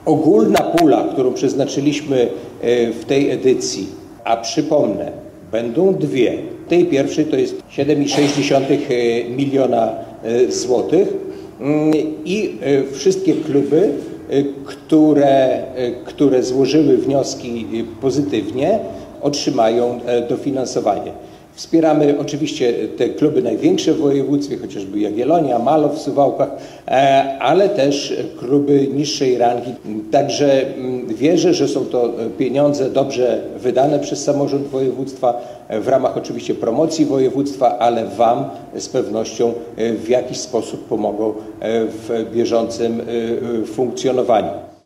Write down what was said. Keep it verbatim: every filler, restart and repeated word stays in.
Ogólna pula, którą przeznaczyliśmy w tej edycji, a przypomnę, będą dwie. W tej pierwszej to jest siedem i sześć dziesiątych miliona złotych i wszystkie kluby, które, które złożyły wnioski pozytywnie, otrzymają dofinansowanie. Wspieramy oczywiście te kluby największe w województwie, chociażby Jagiellonia, Malow w Suwałkach, ale też kluby niższej rangi. Także wierzę, że są to pieniądze dobrze wydane przez samorząd województwa, w ramach oczywiście promocji województwa, ale Wam z pewnością w jakiś sposób pomogą w bieżącym funkcjonowaniu.